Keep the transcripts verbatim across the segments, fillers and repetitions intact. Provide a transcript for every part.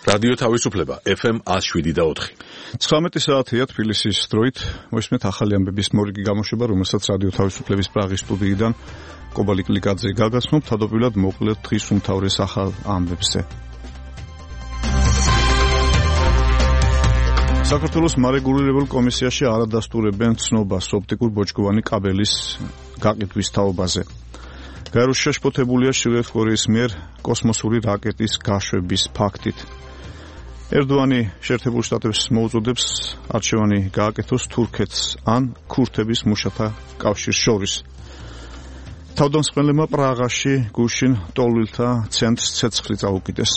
რადიო თავისუფლება ეფ ემ one oh seven და four. ცხრამეტი საათია თბილისის დროით. მოისმენთ ახალი ამბების მორიგი გამოშვება, რომელსაც რადიო თავისუფლების პრაღის სტუდიიდან კობალი კლიკაძე გაგაცნობ. თავდაპირველად მოკლედ დღის უმთავრეს ახალ ამბებზე. საქართველოს მარეგულირებელ კომისიაში არადასტურებენ ცნობას ოპტიკურ ბოჭკოვანი კაბელის გაყიდვის თაობაზე. გაეროში შეშფოთებულია ჩრდილოეთ კორეის მიერ კოსმოსური რაკეტის გაშვების ფაქტით. ერდოანი შეერთებულ შტატებს მოუწოდებს არჩევანი გააკეთოს თურქეთს ან ქურთების მუშათა კავშირს შორის. თავდამსხმელებმა პრაღაში გუშინ ტოლვილთა ცენტრს ცეცხლი წაუკიდეს.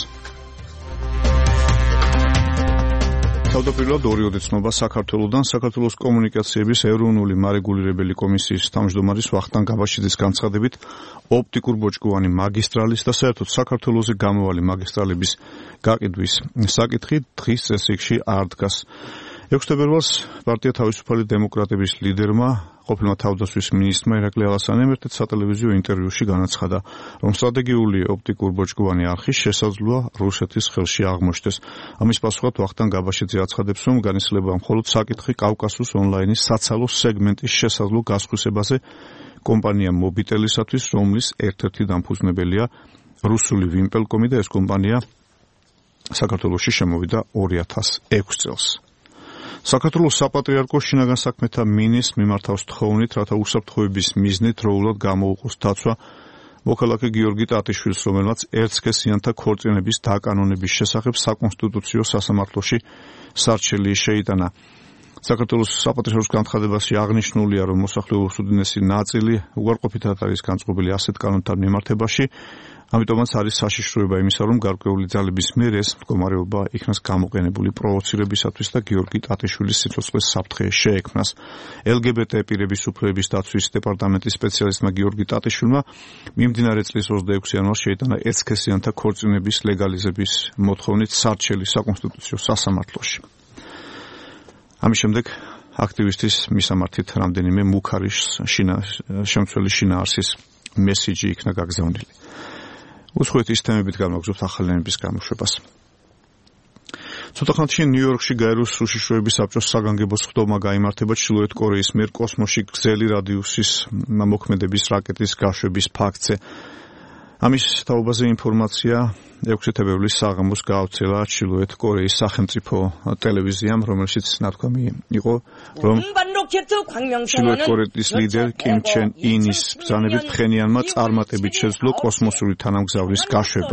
თავდაპირველად ორი ოდეცნობა საქართველოსთან საქართველოს კომუნიკაციების ეროვნული მარეგულირებელი კომისიის თავმჯდომარის ვახტანგ გაბაშიძის განცხადებით ოპტიკურ ბოჭკოვანი მაგისტრალის და საერთოდ საქართველოზე გამოვალი მაგისტრალების გაყიდვის საკითხი დღის წესრიგში არ დგას. ექვსი თებერვალს პარტია თავისუფალი დემოკრატების ლიდერმა ყოფილმა თავდაცვის მინისტრმა ირაკლი ალასანემ ერთ სატელევიზიო ინტერვიუში განაცხადა, რომ სტრატეგიული ოპტიკურ ბოჭკოვანი არხი შესაძლოა რუსეთის ხელში აღმოჩნდეს. ამის პასუხად ვახტანგ გაბაშიძე აცხადებს, რომ განისლება მხოლოდ საკითხი კავკასიის ონლაინის საცალო სეგმენტის შესაძლო გასხვისებაზე კომპანია მობიტელისათვის, რომლის ერთ-ერთი დამფუძნებელია რუსული ვიმპელკომი და ეს კომპანია საქართველოში შემოვიდა ორი ათას ექვსი წელს. საქართველოს საპატრიარქოს შინაგან საქმეთა მინისტრს მიმართავს თხოვნით, რათა უსაფრთხოების მიზნით დროულად გამოუყოს დაცვა მოქალაქე გიორგი ტატიშვილს, რომელმაც ერთსქესიანთა ქორწინების დაკანონების შესახებ საკონსტიტუციო სასამართლოში სარჩელი შეიტანა. საქართველოს საპატრიარქოს განცხადებაში აღნიშნულია, რომ მოსახლეობის უდიდესი ნაწილი უარყოფითად არის განწყობილი ასეთ კანონთან მიმართებაში, ამიტომაც არის საშიშროება იმისა, რომ გარკვეული ძალების მიერ ეს მდგომარეობა იქნას გამოყენებული პროვოცირებისათვის და გიორგი ტატიშვილის სიცოცხლეს საფრთხე შეექმნას. ელ გი ბი ტი პირების უფლებების დაცვის დეპარტამენტის სპეციალისტმა გიორგი ტატიშვილმა მიმდინარე წლის ოცდაექვსი იანვარს შეიტანა ერთსქესიანთა ქორწინების ლეგალიზების მოთხოვნით სარჩელი საკონსტიტუციო სასამართლოში. ამის შემდეგ აქტივისტის მისამართით რამდენიმე მუქარი შემცველი შინაარსის მესიჯი იქნა გაგზავნილი. უცხოეთის თემებით განვაგრძობთ ახალი ამბების გამოშვებას. ცოტა ხანში ნიუ-იორკში გაეროს უშიშროების საბჭოს საგანგებო სხდომა გაიმართება ჩრდილოეთ კორეის მიერ კოსმოსში გრძელი რადიუსის მოქმედების რაკეტის გაშვების ფაქტზე. ამის თაობაზე ინფორმაცია ექვსი თებერვლის საღამოს გაავრცელა ჩრდილოეთ კორეის სახელმწიფო ტელევიზიამ, რომელშიც ნათქვამი იყო, რომ ჩრდილოეთ კორეის ლიდერ კიმ ჩენ ინის ბრძანებით ფხენიანმა წარმატებით შეძლო კოსმოსური თანამგზავრის გაშვება.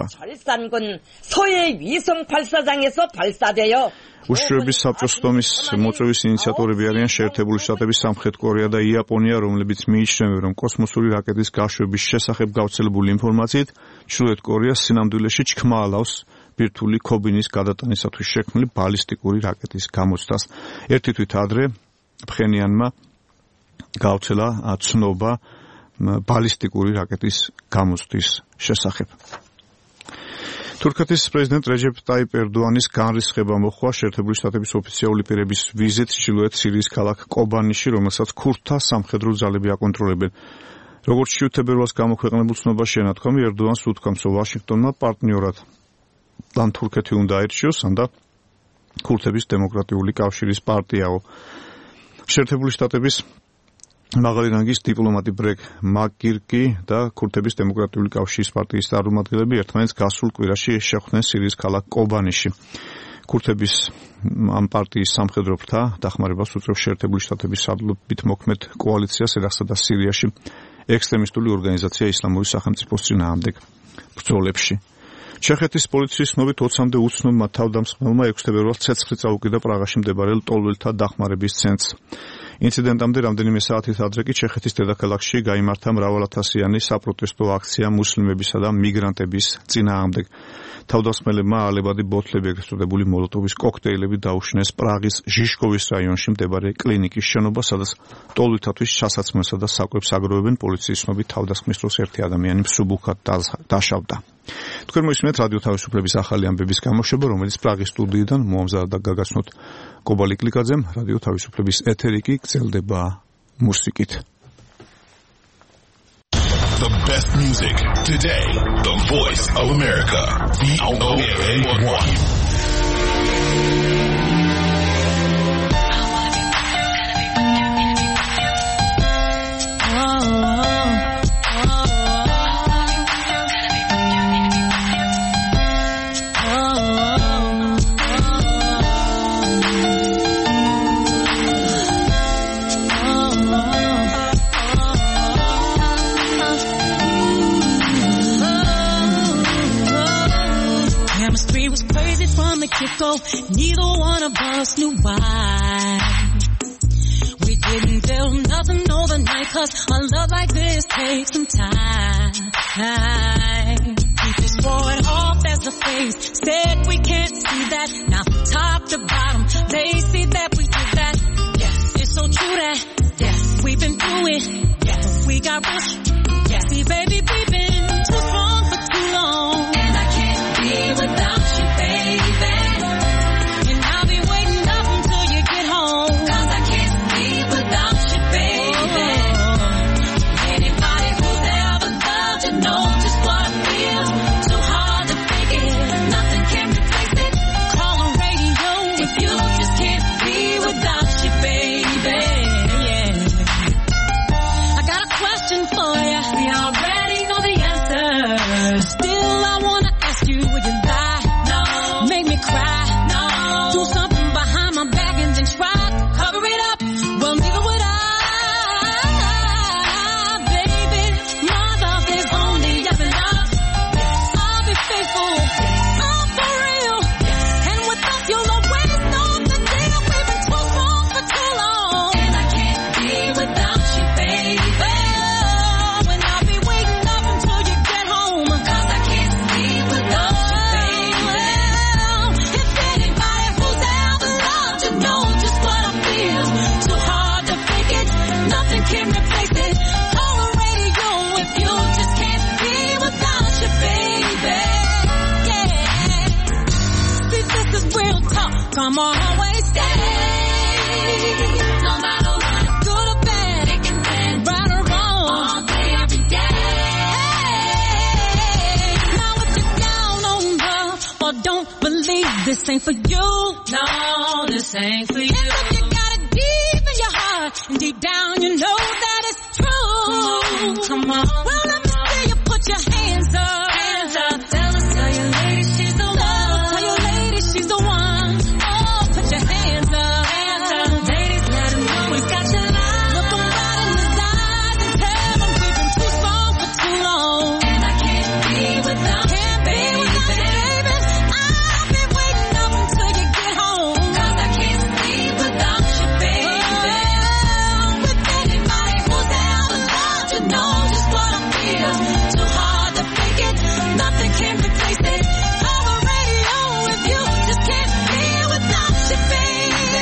უშიშროების საბჭოს სხდომის მოწვევის ინიციატორები არიან შეერთებული შტატები, სამხრეთ კორეა და იაპონია, რომლებიც მიიჩნევენ, რომ კოსმოსური რაკეტის გაშვების შესახებ გავრცელებული ინფორმაციით ჩრდილოეთ კორეას სინამდვილეში ჩქმაალავს ბირთვული ქობინის გადატანისათვის შექმნილი ბალისტიკური რაკეტის გამოცდას. ერთი თვით ადრე ფხენიანმა გავრცელა ცნობა ბალისტიკური რაკეტის გამოცდის შესახებ. თურქეთის პრეზიდენტ რეჯეპ ტაიპ ერდოანის განრისხება მოხდა შეერთებული შტატების ოფიციალური პირების ვიზიტ ჩრდილოეთ სირიის ქალაქ კობანიში, რომელსაც ქურთთა სამხედრო ძალები აკონტროლებენ. როგორც შვიდ თებერვალს გამოქვეყნებულ ცნობაში ენათქვამი, ერდოანს უთქვამს, რომ ვაშინგტონმა პარტნიორად ან თურქეთი უნდა აირჩიოს, ან და ქურთების დემოკრატიული კავშირის პარტიაო. შეერთებული შტატების მაღალი რანგის დიპლომატი ბრეგ მაკგირკი და ქურთების დემოკრატიული კავშირის პარტიის წარმომადგენლები ერთმანეთს გასულ კვირაში შეხვდნენ სირიის ქალაქ კობანიში. ქურთების ამ პარტიის სამხედრო ფრთა დახმარებას უწევს შეერთებული შტატების სარდლობით მოქმედ კოალიციას ერაყსა და სირიაში ექსტრემისტული ორგანიზაცია ისლამური სახელმწიფოს წინააღმდეგ ბრძოლებში. ჩეხეთის პოლიციის ცნობით ოცამდე უცნობმა თავდამსხმელმა ექვსი თებერვალს ცეცხლი წაუკიდა პრაღაში მდებარელ ტოლვილთა დახმარების ცენტრს. ინციდენტამდე რამდენიმე საათით ადრე კი ჩეხეთის დედაქალაქში გაიმართა მრავალათასიანი საპროტესტო აქცია მუსლიმებისა და მიგრანტების წინააღმდეგ. თავდამსხმელებმა ალებადი ბოთლები, ეგრეთ წოდებული მოლოტოვის კოქტეილები დაუშნეს პრაღის ჟიშკოვის რაიონში მდებარე კლინიკის შენობა, სადაც ტოლვილთათვის ჩასაცმელსა და საკვებს აგროვებენ. პოლიციის ცნობით თავდასხმის დროს ერთი ადამიანი მსუბუქად დაშავდა. თქვენ მოისმენთ რადიო თავისუფლების ახალი ამბების გამოშვება, რომელიც პრაღის სტუდიიდან მოამზადა გაგაცნოთ კობალი კლიკაძემ. რადიო თავისუფლების ეთერი კი გრძელდება მუსიკით. The best music today. The voice of America. V O A one. the get-go, neither one of us knew why. We didn't build nothing overnight, cause a love like this takes some time. We just swore it off as a phase, said we can't see that. Now from top to bottom, they see that we did that. Yes, it's so true that, yes, we've been through it. Yes, we got rich. Yes, see baby, we've been too strong for too long. And I can't be without you, baby. And I'll be waiting up until you get home. Cause I can't be without you, baby. Oh. Anybody who's ever loved you knows just what I feel. Too hard to fake it, nothing can replace it. Call the radio if you just can't be without you, baby. Yeah. I got a question for you. We already know the answer. Still, I wanna ask you, would you lie? No. Make me cry? No. Do something behind my back and then try to cover it up? Well, neither would I, baby. My love is only ever love. I'll be faithful. I'm for real. And with us, you'll always know the deal. We've been too strong for too long. And I can't be without you, baby. And I'll be waiting up until you get home. Cause I can't be without you, baby. If anybody who's ever loved you knows just what I feel. Too hard to fake it, nothing can replace it. Call the radio if you just can't be without you, baby. Yeah. See, this is real talk. Come on, always stay. No matter what, good or bad, it can bend, right or wrong, all day, every day. Now if you're down on love or don't believe, this ain't for you. No, this ain't for you. And if you got it deep in your heart and deep down you know that it's true. Come on, well let me see you put your hands up. Hands up. Tell us, tell your lady she's the one. Tell your lady she's the one. Oh, put your hands up. Hands up. Ladies, let them know we've got your line. Look them right in his eyes and tell them we've been too strong for too long. And I can't be without you, baby. I'll be waiting up until you get home. Cause I can't be without you, baby. With anybody who's ever loved you knows just what I feel. Too hard to fake it, nothing can replace it. Call the radio if you just can't be without you, baby.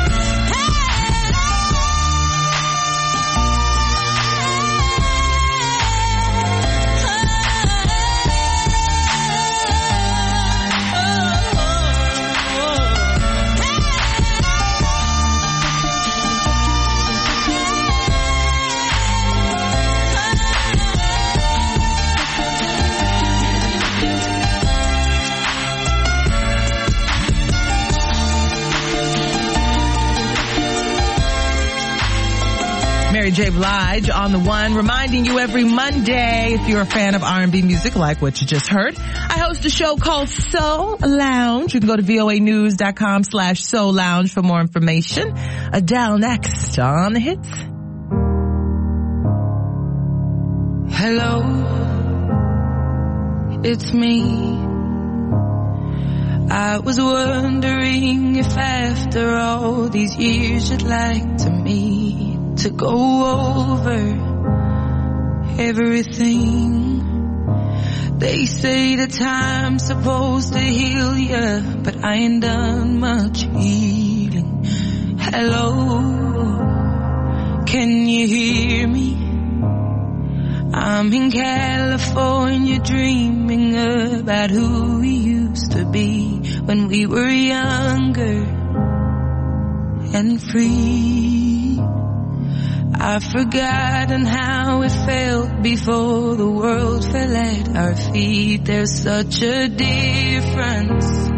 Mary J. Blige on the one, reminding you every Monday, if you're a fan of R and B music like what you just heard, I host a show called Soul Lounge. You can go to voanews.com slash Soul Lounge for more information. Adele next on the hits. Hello, it's me. I was wondering if after all these years you'd like to meet to go over everything. They say the time's supposed to heal ya, but I ain't done much healing. Hello, can you hear me? I'm in California dreaming about who we used to be when we were younger and free. I've forgotten how it felt before the world fell at our feet. There's such a difference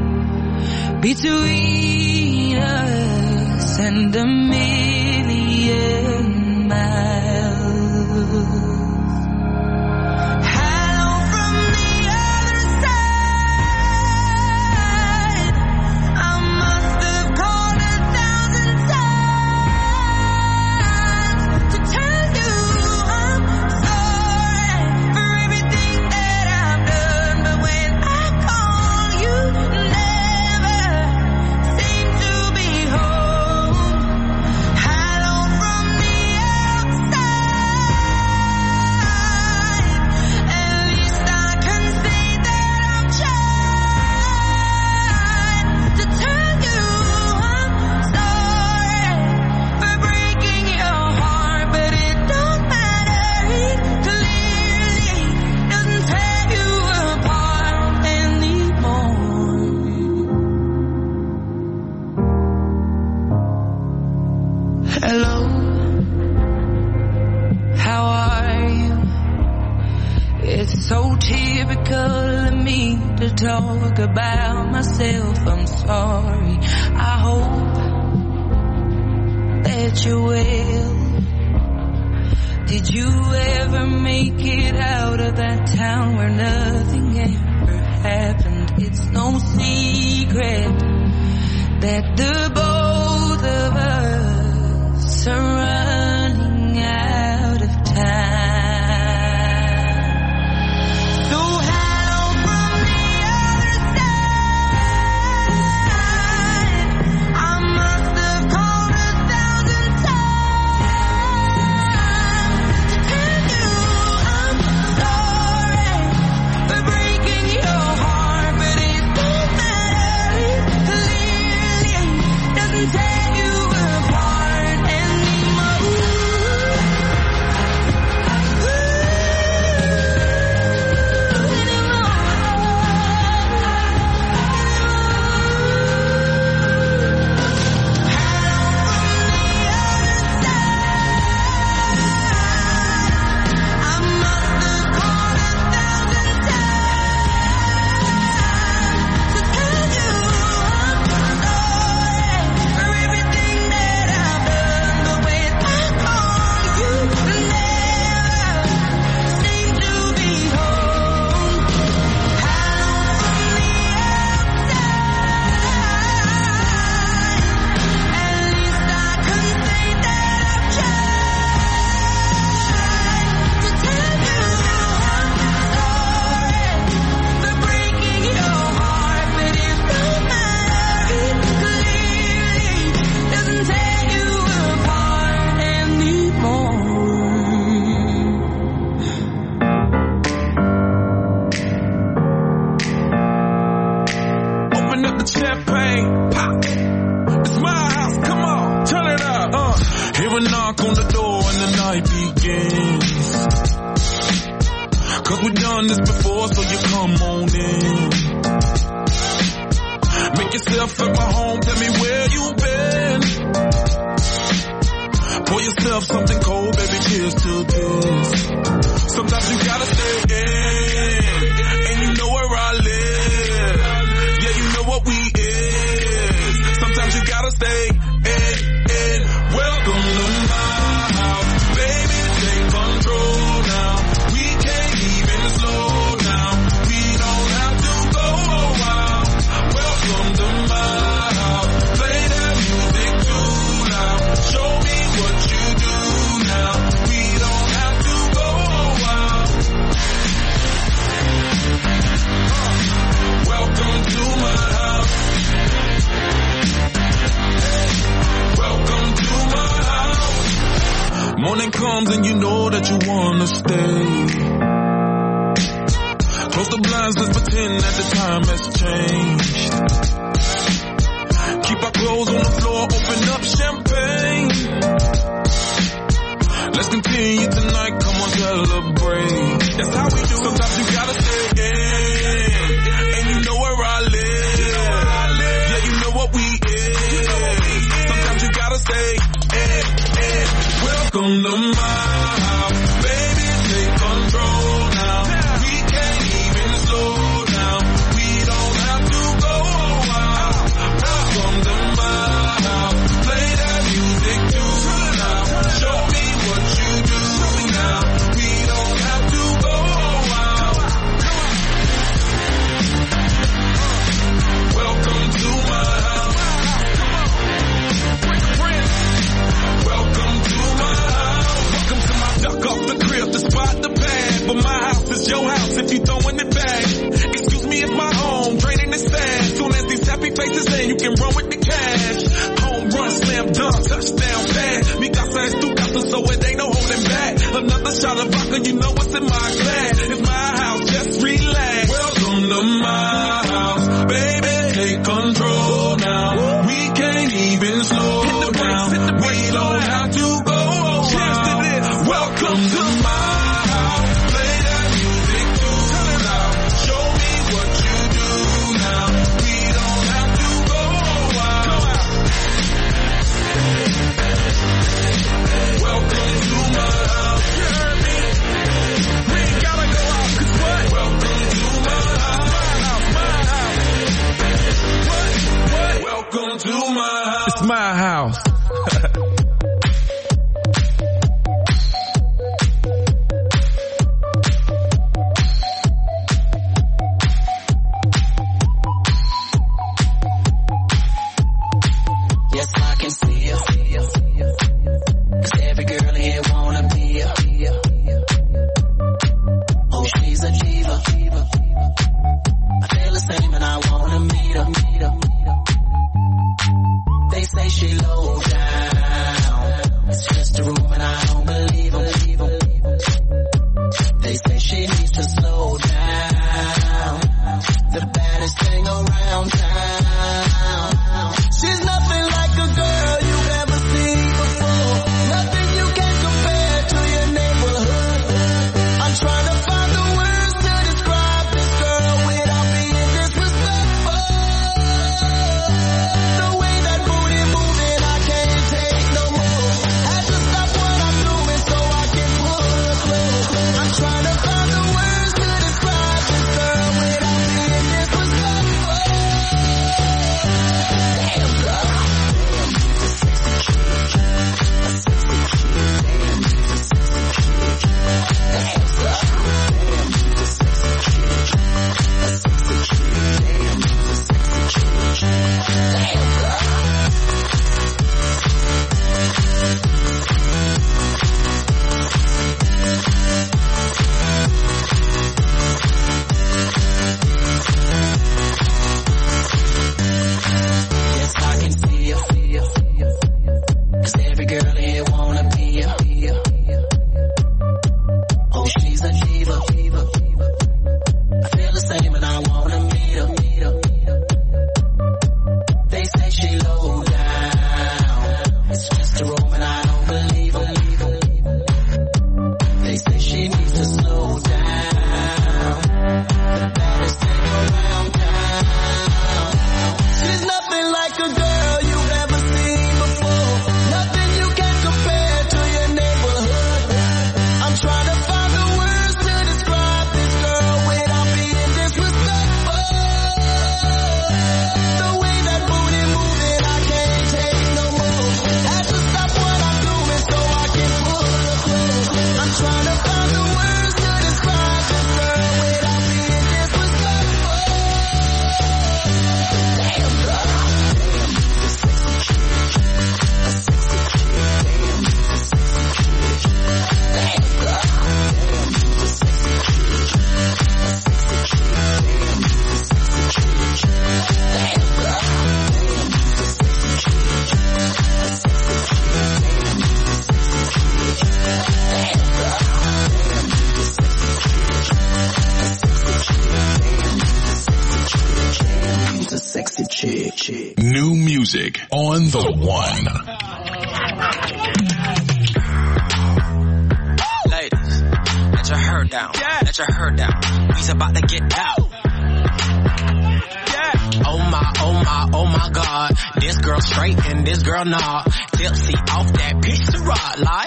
between us and a million miles. Never So typical of me to talk about myself. I'm sorry. I hope that you're well. Did you ever make it out of that town where nothing ever happened? It's no secret that the both of us are running out of time. Welcome to my house. music on the one. Ladies, let your hair down. Yeah. Let your hair down. We's about to get out. Yeah. Oh my, oh my, oh my God. This girl straight and this girl not. Tipsy off that pizza rod like.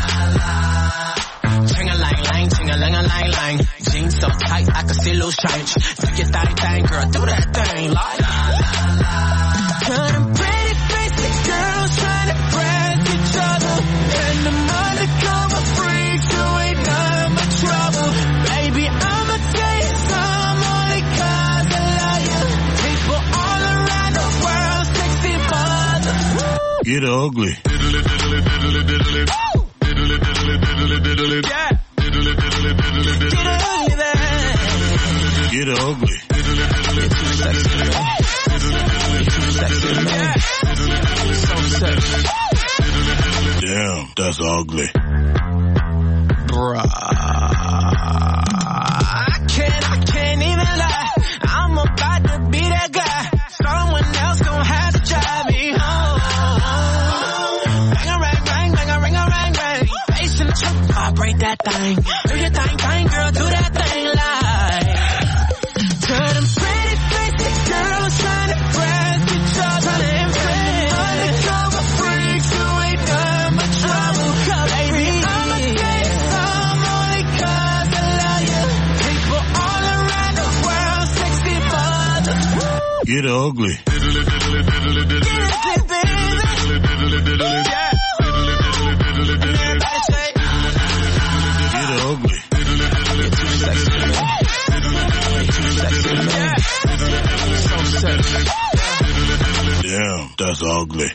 Ching-a-lang-lang, ching-a-lang-a-lang-lang. Jeans so tight I can see loose change. Do your thing, thing, girl, do that thing like. Got them pretty basic girls trying to press each other, and them undercover freaks who ain't none but trouble. Baby, I'ma tell you some only cause I love you. People all around the world, sexy mother. Get ugly. Diddly, diddly, diddly, diddly. Diddly, diddly, diddly, diddly. Yeah. Diddly, diddly, diddly, diddly. Get ugly. You're too sexy, man. You're too sexy, man. So sexy. Damn, that's ugly. Bruh. I can't, I can't even lie. I'm about to be that guy. Someone else gon' have to drive me home. Bang a rang, rang, bang a ring a rang, rang. Face in the truck, vibrate that thing. Do your thing, thing, girl, do that thing like. Turn them pretty basic girls trying to press each other, trying to impress. Undercover freaks who ain't done but trouble. Baby, I'ma tell you some only cause I love you. People all around the world, sexy mother. Get ugly. Diddly, diddly, diddly, diddly. Get ugly, baby. Diddly, diddly, diddly. Yeah. Diddly, diddly, diddly, diddly. Everybody say, get ugly. You're too sexy, man. You're too sexy, man. So sexy. Damn, that's ugly.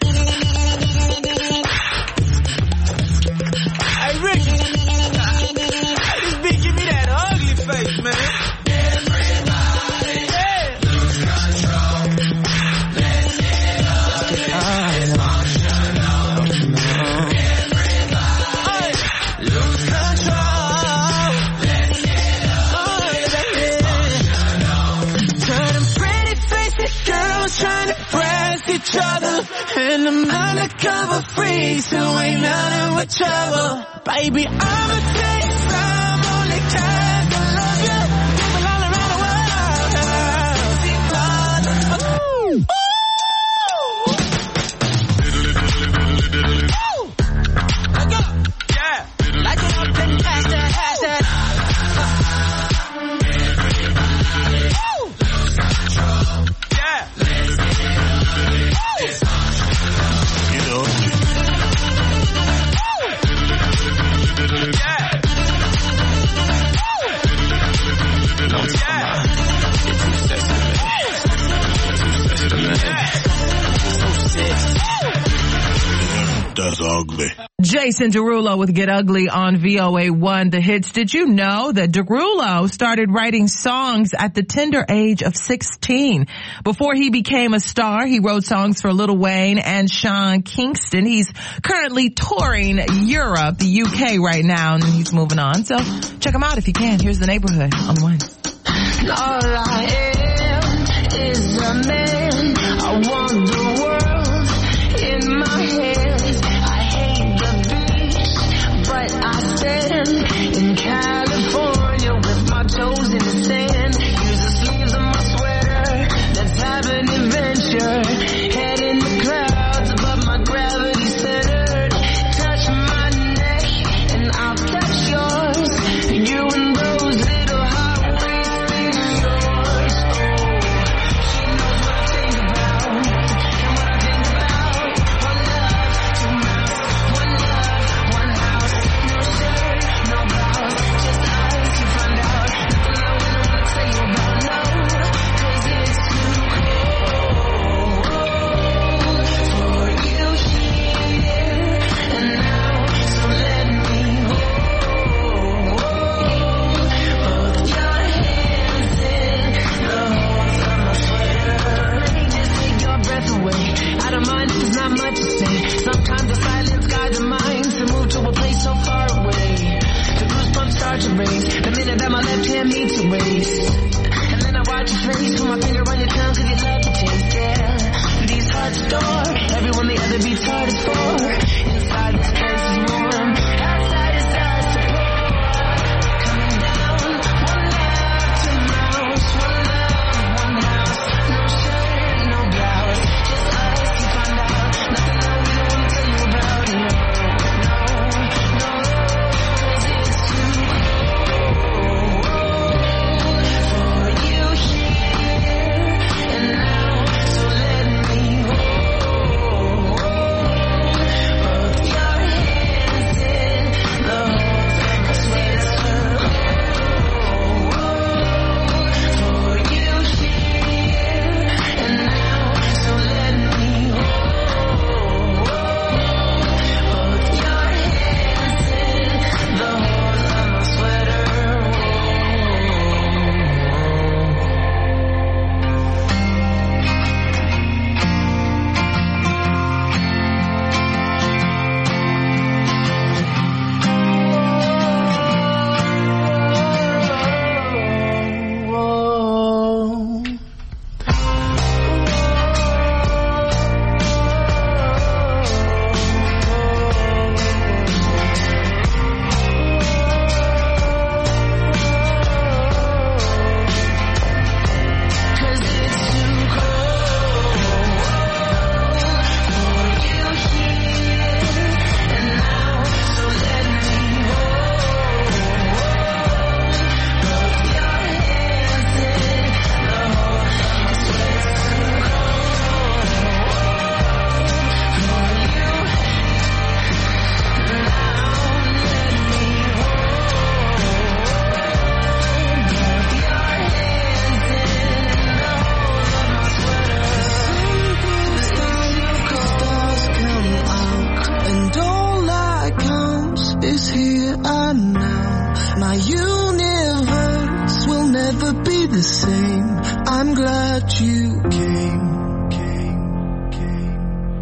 Hey, Rick. Hey, this bitch give me that ugly face, man. Everybody, yeah. Lose control. Let's get ugly. Dysfunctional. Everybody, lose control. Let's get ugly. Turn them pretty faces, girls trying to press each other, and them undercover freaks who ain't nothing but trouble. Baby, I'ma tell you some only cause I love you. People all around the world. Ooh. Ooh. Let go. Yeah. Like it up and pass that, pass that. Ooh. Yeah. Get ugly. That's ugly. Jason Derulo with Get Ugly on V O A one, The Hits. Did you know that Derulo started writing songs at the tender age of sixteen? Before he became a star, he wrote songs for Lil Wayne and Sean Kingston. He's currently touring Europe, the U K right now, and he's moving on. So check him out if you can. Here's The Neighborhood on the one. All I am is a man. I want the world in my hands. I hate the beach, but I stand in California with my toes in the sand. Use the sleeves of my sweater. Let's have an adventure. Head in the clouds above my gravity centered. Touch my neck and I'll touch yours. You and those little highways in yours. Oh, she knows what I think about and what I think about. One love, two mouths, one love, one house. No shirt, no blouse, just eyes to find out. Nothing I wouldn't wanna tell you about, no, 'cause it's too cold for you here and now. So let me hold both your hands in the holes of my sweater. Let me just take your breath away. Out of mind, there's not much to say. Sometimes the silence guides the mind to move to a place so far away. The goosebumps start to raise the minute that my left hand meets your waist. And then I watch your face, put my finger on your tongue 'cause you love the taste, yeah. Gravity's hot store. Everyone the other beats hardest for. Inside this place is warm. Outside is us support. Coming down. One love to mouse. One love, one house. No shirt, no blouse. Just us to find out. Nothing that we don't want to tell you about. No, no, no. Cause it's too cold for you here and now. So let me hold both your hands in the holes of my sweater. For you here and now. So let me hold both your hands in the holes of my sweater. Cause it's too cold for you here and now. So let me hold both your hands in the holes of my sweater. For you now, let me hold both your hands in the holes of my sweater. Stars come out, and all that counts is here and now. My universe will never be the same. I'm glad you came. Came, came,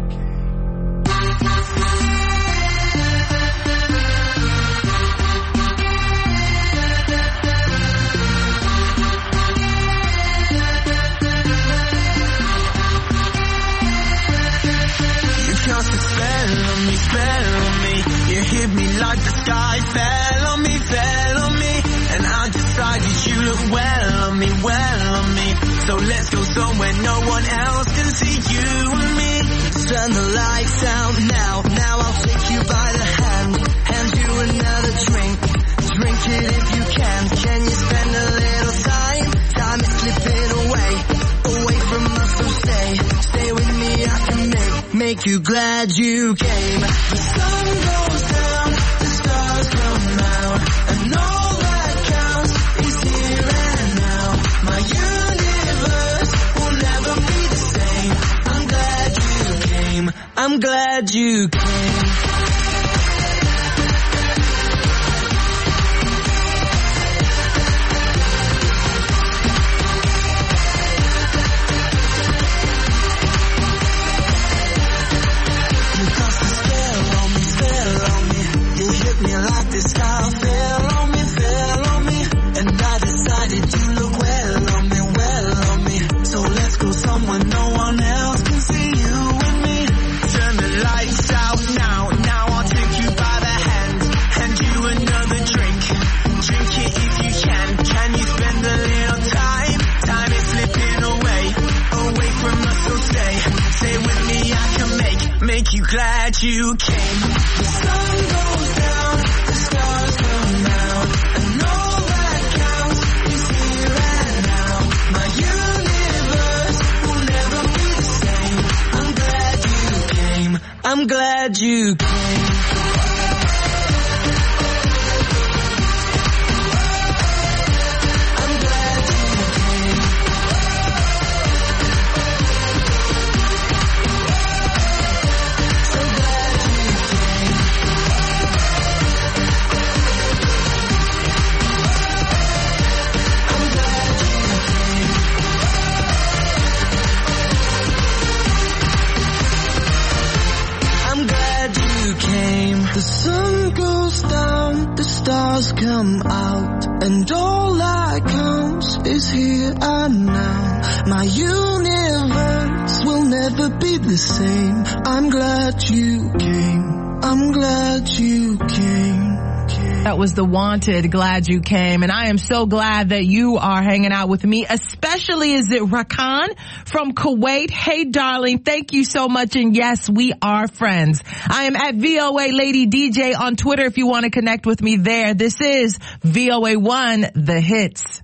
You cast a spell on me, spell on me. You hit me like the sky fell on me, fell on me. And I decided you look well on me, well on me. So let's go somewhere no one else can see you and me. Turn the lights out now, now I'll take you by the hand. Hand you another drink, drink it if you can. Can you spend a little time? Time is slipping away, away from us, so stay. Stay with me, I can make, make you glad you came. The sun goes down, the stars come out, and all that counts is here and now. My universe will never be the same. I'm glad you came, I'm glad you came. You cast a spell on me, spell on me. You hit me like the sky fell on me, fell on me. And I decided you look well on me, well on me. So let's go somewhere no one else can see you and me. Turn the lights out now, now I'll take you by the hand. Hand you another drink, drink it if you can. Can you spend a little time? Time is slipping away, away from us, so stay. Stay with me, I can make, make you glad you came. The sun goes down, the stars come out, and all that counts is here and now. My universe will never be the same. I'm glad you came, I'm glad you came. I'm glad you came. So glad you came. I'm glad you came. I'm glad you came. The sun goes down, the stars come out, and all that counts is here and now. My universe This will never be the same. I'm glad you came. I'm glad you came. That was The Wanted, Glad You Came. And I am so glad that you are hanging out with me, especially is it Rakan from Kuwait. Hey, darling, thank you so much. And yes, we are friends. I am at V O A Lady D J on Twitter if you want to connect with me there. This is V O A one, The Hits.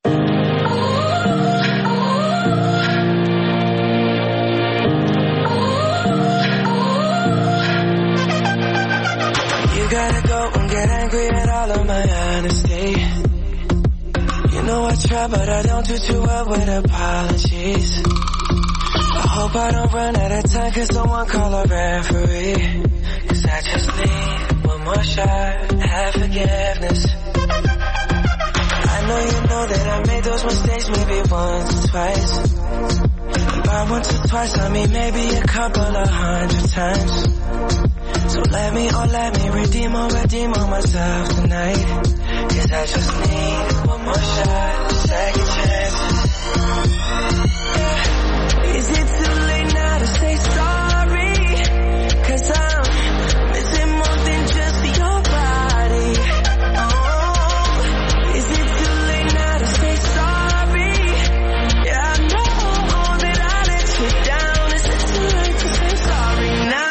Gotta go and get angry at all of my honesty. You know I try, but I don't do too well with apologies. I hope I don't run out of time, cause someone call a referee. Cause I just need one more shot, have forgiveness. I know you know that I made those mistakes maybe once or twice. By once or twice, I mean maybe a couple of hundred times. So let me, oh let me redeem or redeem on myself tonight. Cause I just need one more shot, second chances. Yeah. Is it too late now to say sorry? Cause I'm missing more than just your body. Oh, is it too late now to say sorry? Yeah, I know that I let you down. Is it too late to say sorry now?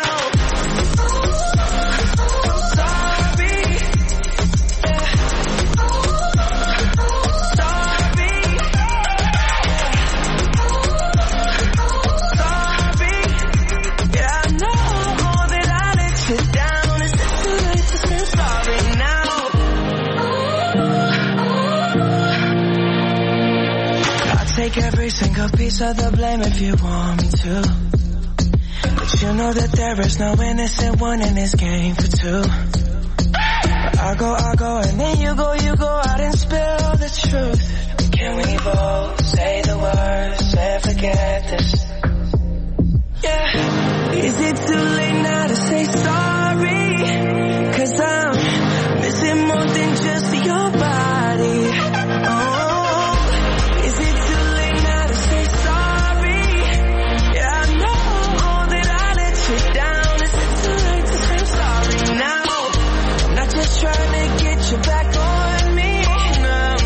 Take every single piece of the blame if you want me to. But you know that there is no innocent one in this game for two. But I go, I go, and then you go, you go out and spill the truth. Can we both say the words and forget this? Yeah. Is it too late now to say sorry? Cause I'm missing more than just your body. Oh. Trying to get you back on me now.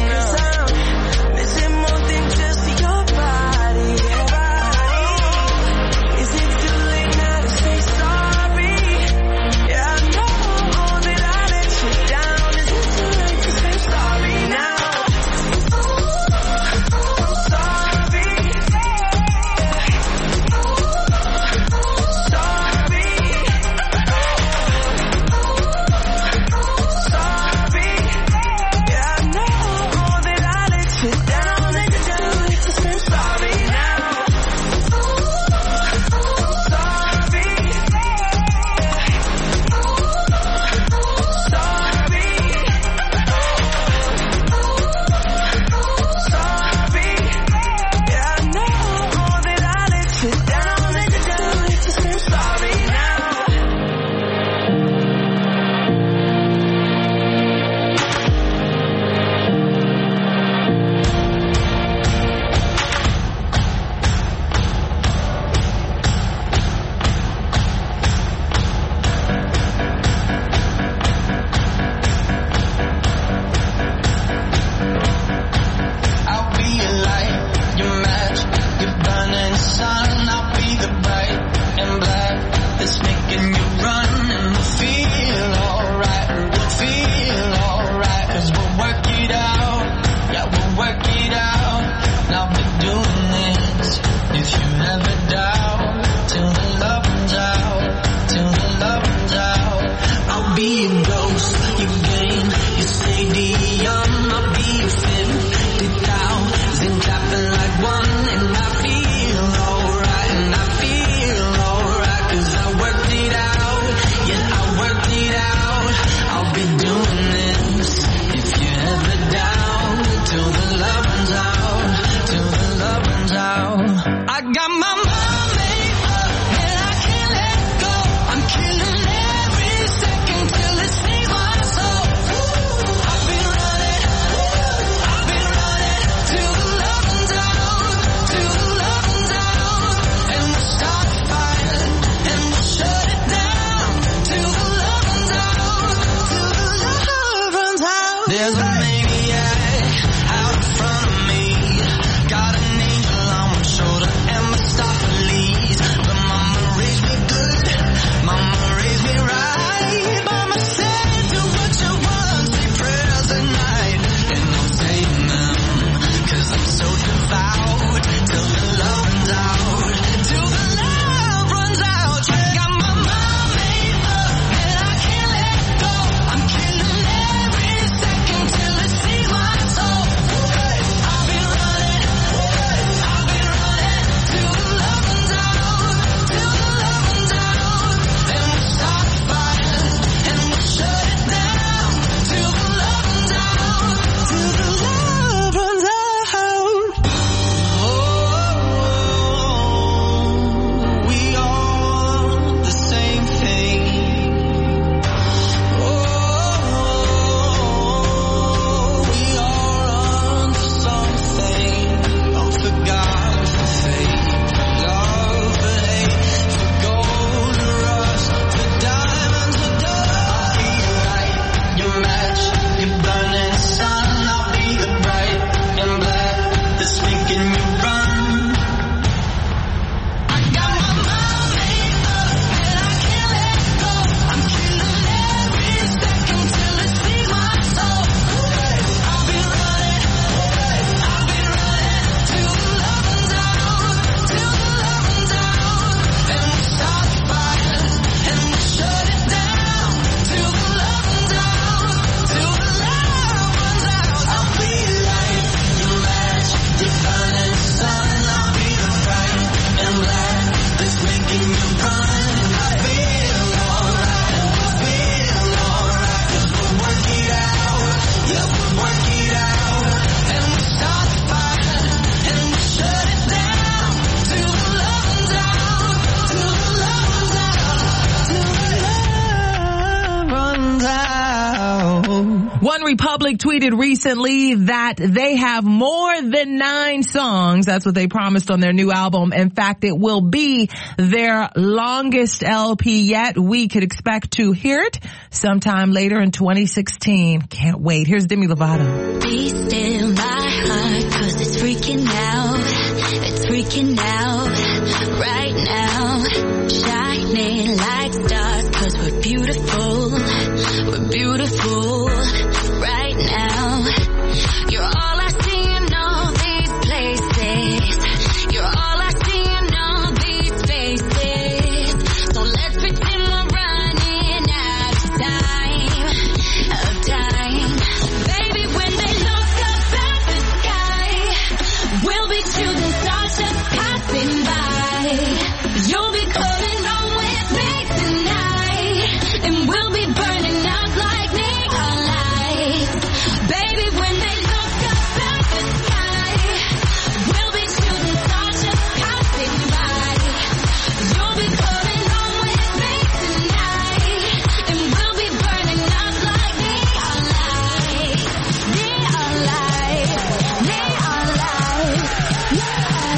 Republic tweeted recently that they have more than nine songs. That's what they promised on their new album. In fact, it will be their longest L P yet. We could expect to hear it sometime later in twenty sixteen. Can't wait. Here's Demi Lovato. Be still my heart, cause it's freaking out. It's freaking out right now. Shining like stars, cause we're beautiful. We're beautiful right now. You're all I see in all these places. You're all I see in all these faces. So let's pretend we're running out of time, of time. Baby, when they look up at the sky, we'll be shooting stars just passing by. You'll be coming home with me tonight, and we'll be burning out like neon lights. Baby, when they look up at the sky, we'll be shooting stars just passing by. You'll be coming home with me tonight, and we'll be burning out like neon lights. Neon lights, neon lights, neon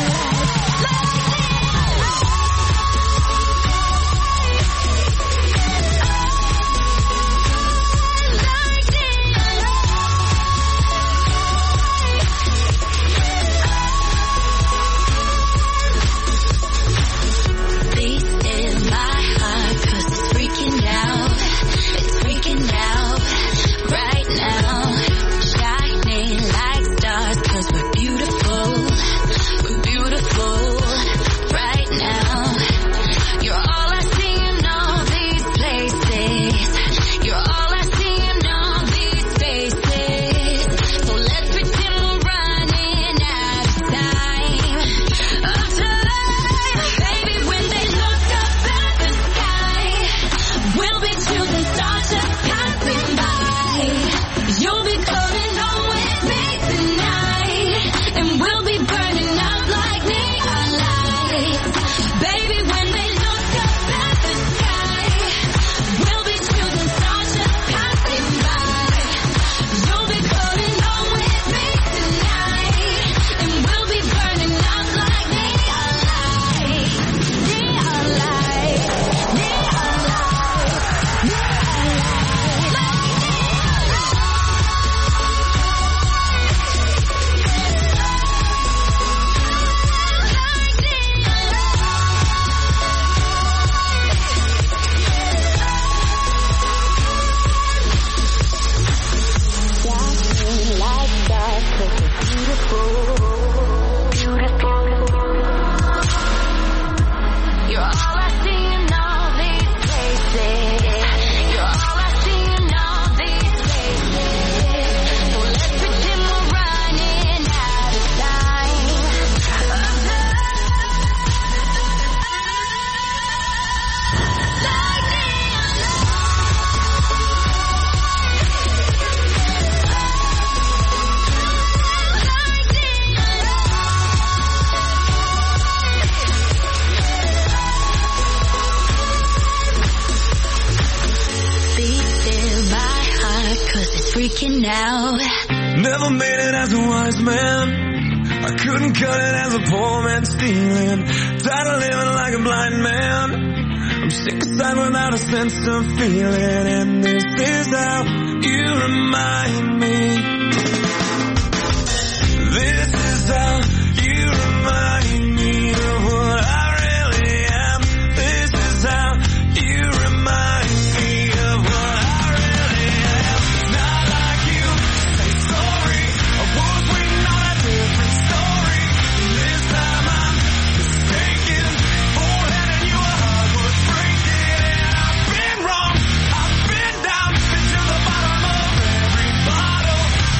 Be still my heart, cause it's freaking out. It's freaking out right now. Shining like stars, cause we're beautiful. We're beautiful right now. You're all I see in all these places. You're all I see in all these faces. So let's pretend we're running out of time, of time. Baby, when they look up at the sky, we'll be shooting stars just passing by. You'll be coming home with me tonight, and we'll be burning out like neon lights. Baby, when they look up at the sky, we'll be shooting stars just passing by. You'll be coming home with me tonight, and we'll be burning out like neon lights. Neon lights, neon lights, neon Shining like stars, cause we're beautiful. Beautiful. You're all I see in all these places. You're all I see in all these places. So let's pretend we're running out of time, of Be still my heart, cause it's freaking out. Never made it as a wise man. I couldn't cut it as a poor man stealing. Tired of living like a blind man. I'm sick aside without a sense of feeling. And this is how you remind me. This is how you remind me of what I really am. This is how you remind me of what I really am. Not like you say sorry. I was waiting on a different story. This time I'm mistaken for letting your heart was breaking. And I've been wrong. I've been down, been to the bottom of every bottle.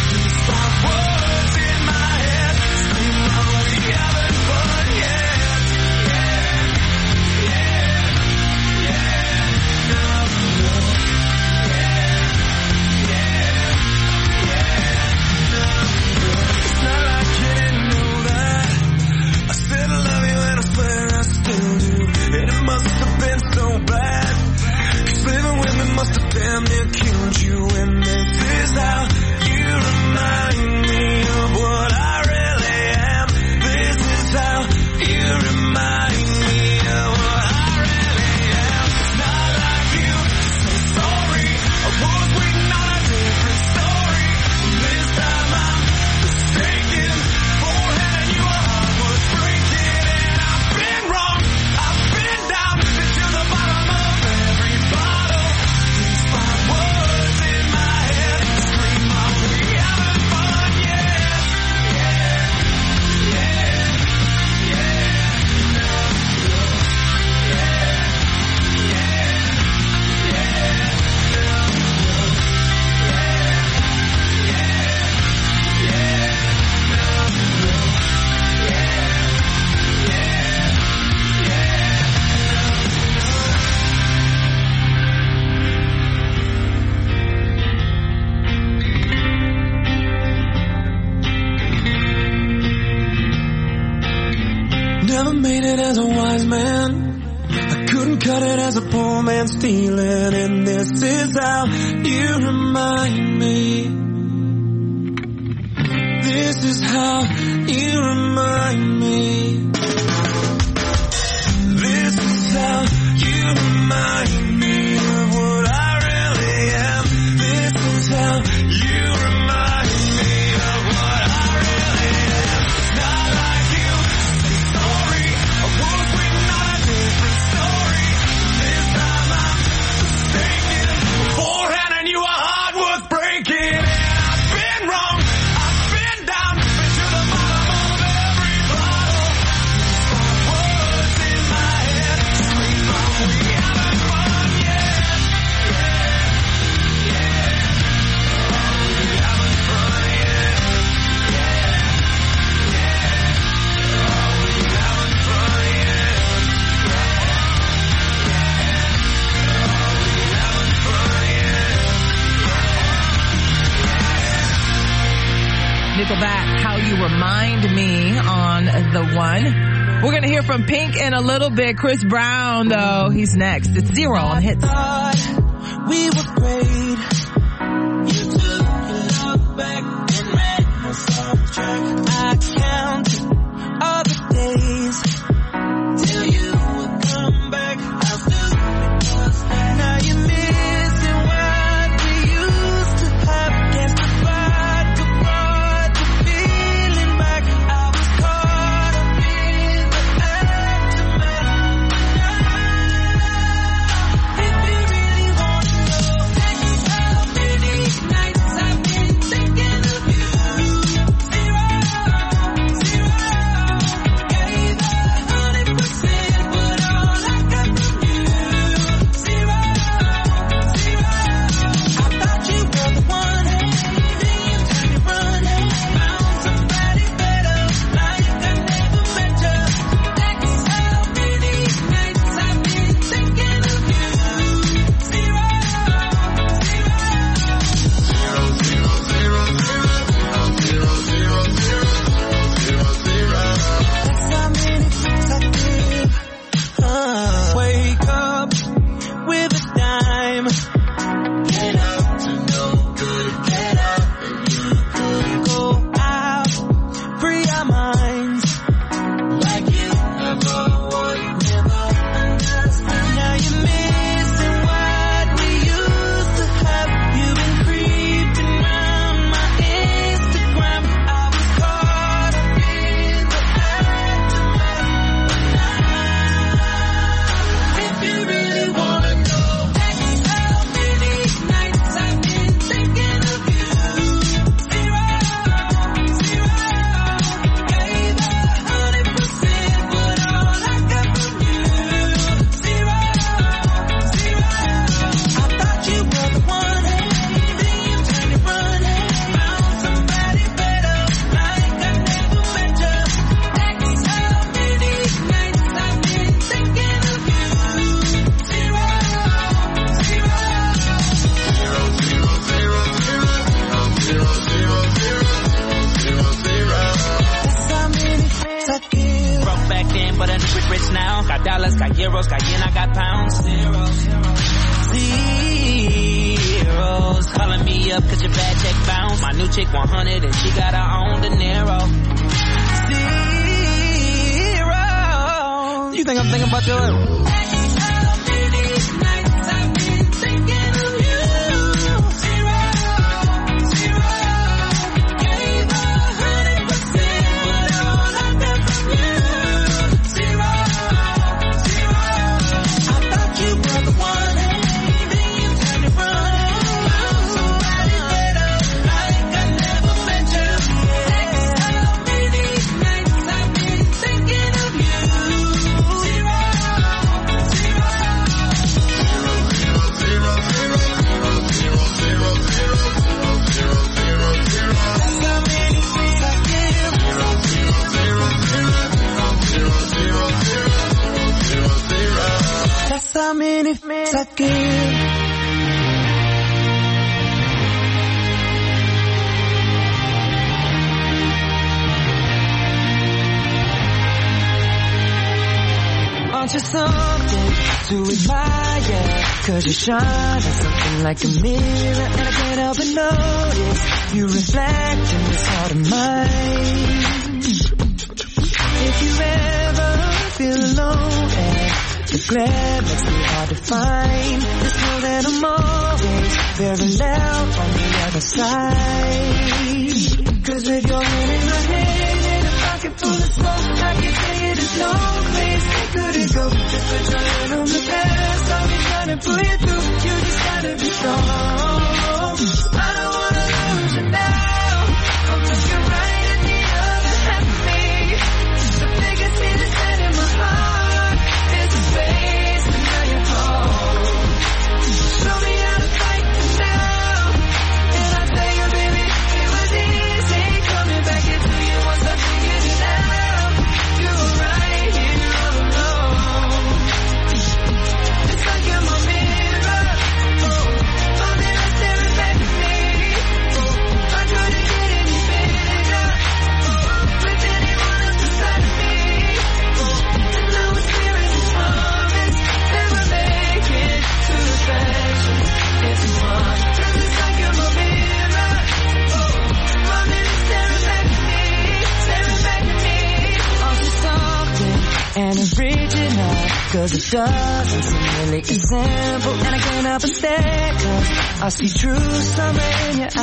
Never made it as a wise man. I couldn't cut it as a poor man stealing. And this is how you remind me. This is how you remind me. This is how you remind me of what I really am. This is how you remind me of what I really am. It's not like you say sorry. I was waiting on a different story. This time I'm mistaken. Beforehand I knew our heart was breaking. And I've been wrong. I've been down. Been to the bottom of every bottle. Words in my head. Scream from we haven't run yet. Yeah, yeah. Oh, we haven't run yet. Yeah, yeah. Oh, we haven't run yet. Nickelback, How You Remind Me on The One. We're going to hear from Pink in a little bit. Chris Brown, though, he's next. It's Zero on Hits. We were great. You took your love back and ran us off track. I counted all the days till you would come back. How stupid was that? Now you're missing what we used to have. Guess the vodka brought the feeling back. I was caught up in the aftermath. If you really want to know, that's how many nights I've been thinking of you. Zero, zero. Gave a hundred percent, but all I got from you. Zero, zero. I thought you were the one, then you turned and run. Found somebody better, like I never met you. That's how many nights I've been thinking of you. Zero, that's how many times I give. Uh, wake up with a dime. Get up to no good. Get up and you could go out. Free our minds. Like you never would. Never understand. Now you're missing what we used to have. You've been creeping round my Instagram. I was caught up in the aftermath. If you really wanna know, that's how many nights I've been thinking of you. Zero, zero. Gave a hundred percent, but all I got from you. Zero, zero. I thought you were the one, then you turned and run. Found somebody better, like I never met you. That's how many nights I've been thinking of you. Zero, zero. That's how many nights I give. Broke back then, but I'm rich, rich now. Got dollars, got euros, got yen, I got pounds. Zeros calling me up cause your bad check bounced. My new chick one hundred and she got her own De Niro. Zero. You think I'm thinking about your... That's how many nights I've been thinking of you. Zero, zero. Gave a hundred percent, but all I got from you. Zero, zero. I thought you were the one, then you turned and run. Found somebody better, like I never met you. That's how many nights I've been thinking of you. Zero, that's how many minutes I give. want you something to admire, cause you shine like something like a mirror, and I can't help but notice you reflect in this heart of mine. If you ever feel alone and the glare makes me hard to find, just know that I'm always parallel on the other side. Cause with your hand in my hand and a pocket full of smoke, I can tell you there's no place they couldn't go. Just put your hand on the past, I'll be trying to pull you through. You just gotta be strong. I don't wanna lose you now. I'm looking right at the other half of me. The biggest thing that's set in my heart is the space, and now you're home. Show me how to fight now, and I'll tell you, baby, it was easy coming back into you once I figured it out. You were right here all alone. It's like you're my mirror, oh, my mirror staring back at me. Oh, I couldn't get any bigger, oh, with anyone else beside of me. Oh, and now it's clear as this promise that we're making two reflections into one. 'Cause it's like you're my mirror, oh, my mirror staring back at me, staring back at me. Oh, she's something and original, 'cause it doesn't seem really as simple, and I can't help but stare, 'cause I see true summer in your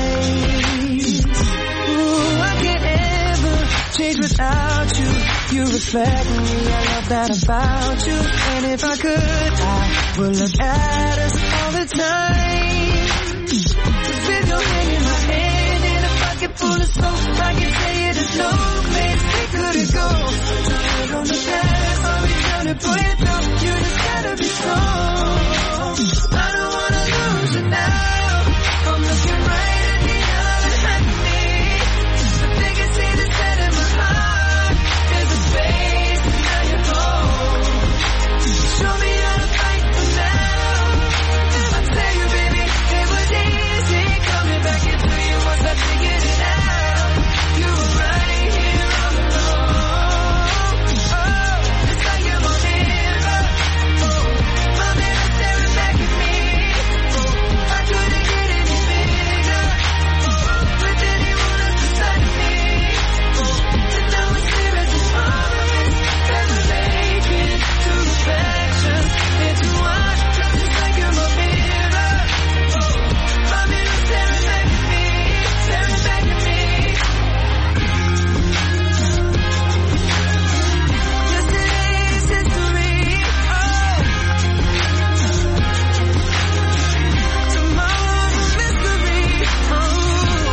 eyes. Ooh, I can't ever change without you. You reflect me, I love that about you. And if I could, I would look at us all the time. With your hand in my hand and a pocket full of smoke, I can tell you there's no place we couldn't go. Turn on the past, I'll be trying to pull you through. You just gotta be strong. I don't wanna lose you now. I'm looking right at the other half of me. The biggest thing that's set in my heart is the space, and now you're home. Show me how to fight for now, and I'll tell you, baby, it was easy coming back into you once I figured it out. You were right here all alone. Oh, it's like you're my mirror, oh, my mirror staring back at me. Oh, I couldn't get any bigger, oh, with anyone else beside of me. Oh, and now it's clear as this promise that we're making two reflections into one. 'Cause it's like you're my mirror, oh, my mirror staring back at me, staring back at me. Yesterday's history, oh, tomorrow's mystery, oh.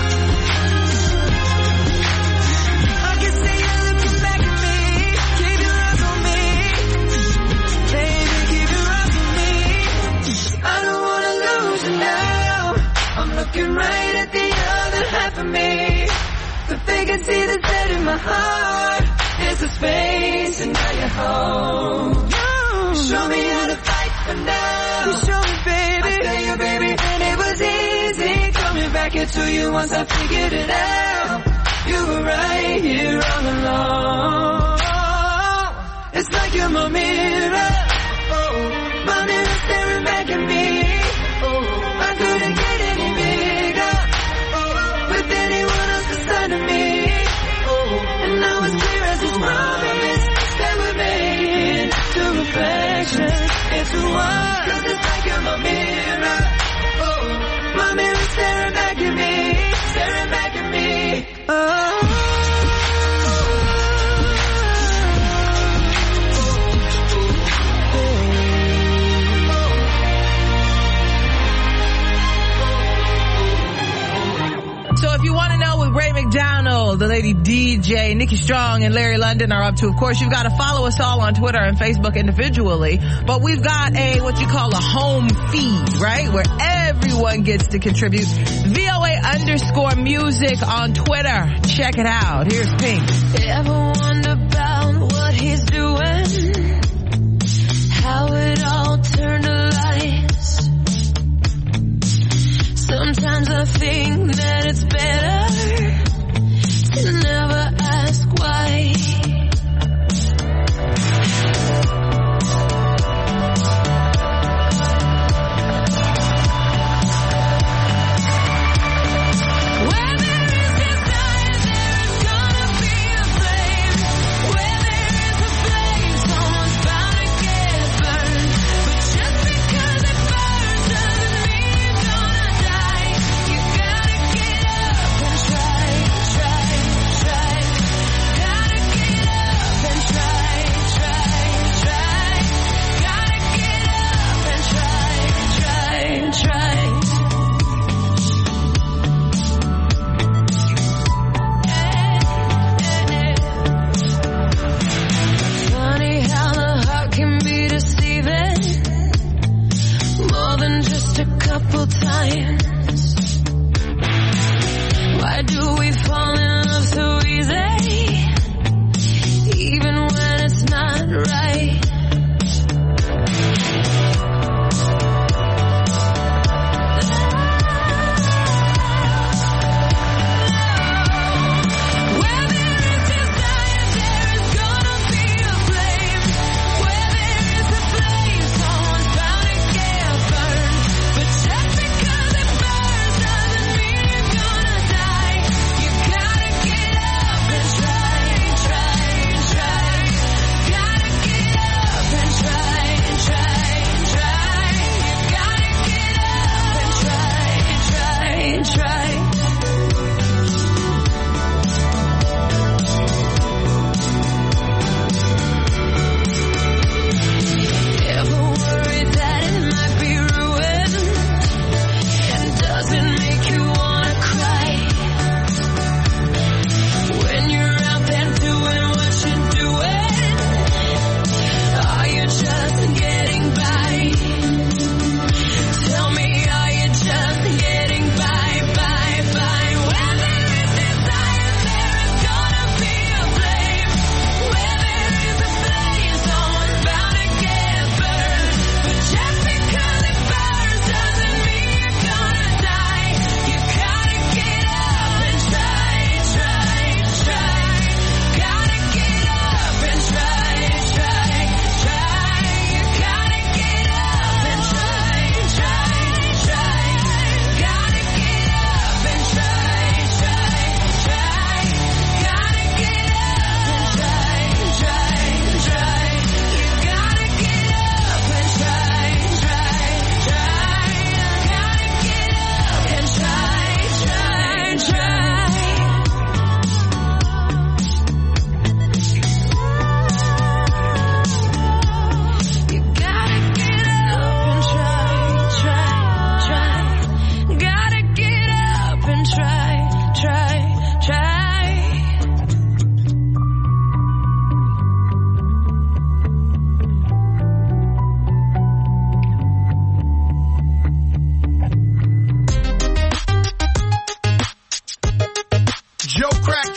I can see you looking back at me. Keep your eyes on me, baby, keep your eyes on me. I don't wanna lose you now. I'm looking right at the other half of me. The vacancy that's set in my heart is the space, and now you're home. Show me how to fight for now. Show me, baby. I tell you, baby, and it was easy coming back into you once I figured it out. You were right here all along. It's like you're my mirror, oh, my mirror staring back at me. Oh, I couldn't get any bigger, oh, with anyone else beside of me. Oh, and now it's clear as this promise that we're making two reflections into one. 'Cause it's like you're my mirror, oh, my mirror staring back at me, staring back at me. Oh. So if you want to know what Ray McDonald, the lady D J, Nikki Strong, and Larry London are up to, of course, you've got to follow us all on Twitter and Facebook individually. But we've got a, what you call a home feed, right? Where everyone gets to contribute. V O A underscore music on Twitter. Check it out. Here's Pink. Ever wonder about what he's doing? How it all turned to lies? Sometimes I think that it's better to never ask why.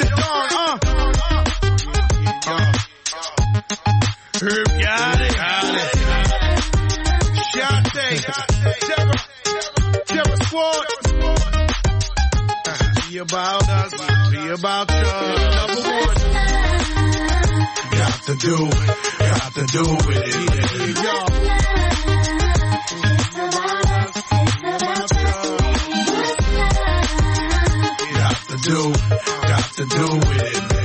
Dawn, uh. Herb got it. Got it. Shante. Terror. Terror Squad. Be about us. Be about you. Number one. Got to do. Got to do with it. Y'all. Got to do. Got to do with it, man.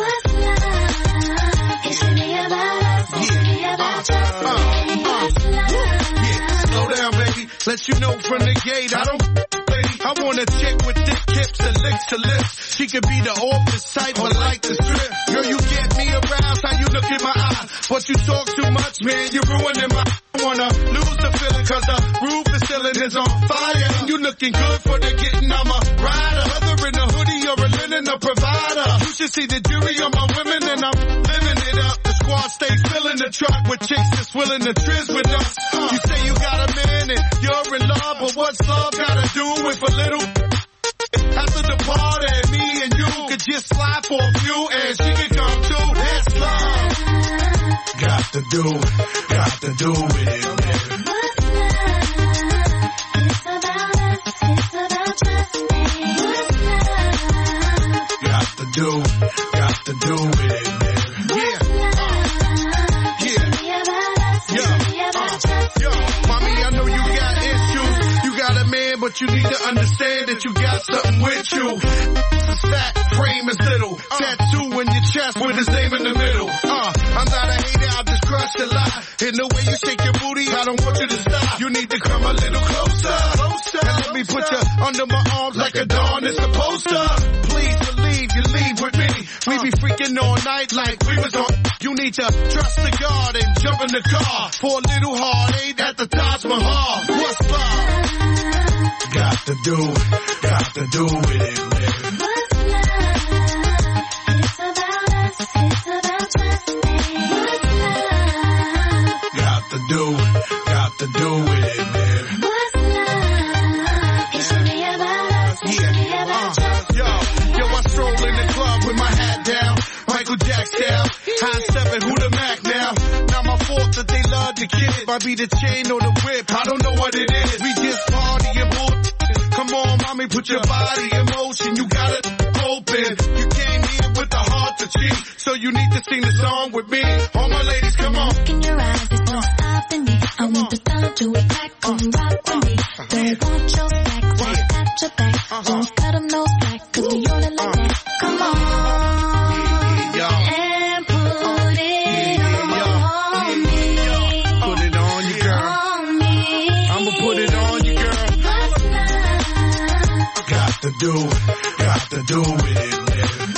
Let you know from the gate, I don't lady. I want a chick with thick hips and licks to lips. She could be the office type, but like the strip. Girl, you get me aroused, how you look in my eye. But you talk too much, man, you're ruining my. I wanna lose the feeling, cause the roof is ceiling is on fire. And you looking good for the getting, I'm a rider. Whether in a hoodie or a linen, a provider. You should see the jury on my women, and I'm living it up. The squad stays filling the truck with chicks that's willing to trizz with us. You say you got a man and you're in love, but what's love gotta do with a little? After the party, me and you could just slide for a few, and she can come too. That's love. Got to do, got to do with it, man. What's love? It's about us. It's about trust me. What's love? Got to do, got to do with it, man. Yeah. Yo, mommy, I know you got issues. You got a man, but you need to understand that you got something with you. It's fat, frame is little. Tattoo in your chest with his name in the middle. Uh, I'm not a hater, I just crush a lot. In the way you shake your booty, I don't want you to stop. You need to come a little closer. Closer. And let me put you under my arms like a dawn is supposed to. Please believe you leave with me. We be freaking all night like we was on. You need to trust the God and jump in the car for a little heartache at the Taj Mahal. What's love? Got to do, got to do with it, man. What's love? It's about us. It's about trust me. What's love? Got to do, got to do with it, man. What's love? It should be about us. It should be about trust me. Yo, yo, I stroll in the club with my hat down. Michael Jack style. High seven, who the Mac now? Not my fault that they love the kid. Might be the chain or the whip, I don't know what it is. We just party and bull. Come on, mommy, put your body in motion. You got it open. You came here with the heart to cheat, so you need to sing the song with me. All my ladies, come on. Look in your eyes, there's no stopping me. I want the time to attack, come rock with me. Don't want your slack, right at your back. Won't cut them no slack, cause we on it like that. Come on. To do, got to do with it, man.